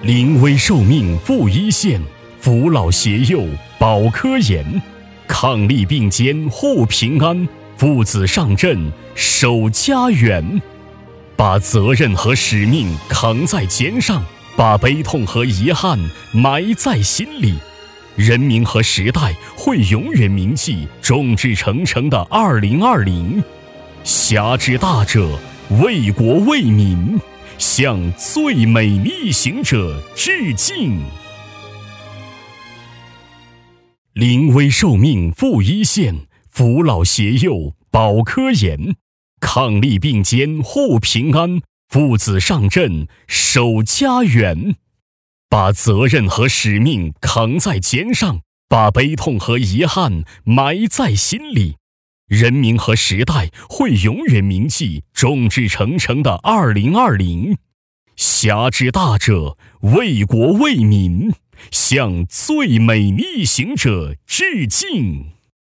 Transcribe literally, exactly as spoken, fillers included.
临危受命赴一线，扶老携幼保科研，伉俪并肩护平安，父子上阵守家园。把责任和使命扛在肩上，把悲痛和遗憾埋在心里。人民和时代会永远铭记众志成城的二零二零。侠之大者，为国为民，向最美逆行者致敬。临危受命赴一线，扶老携幼保科研，伉俪并肩护平安，父子上阵守家园。把责任和使命扛在肩上，把悲痛和遗憾埋在心里。人民和时代会永远铭记众志成城的二零二零。侠之大者，为国为民，向最美逆行者致敬。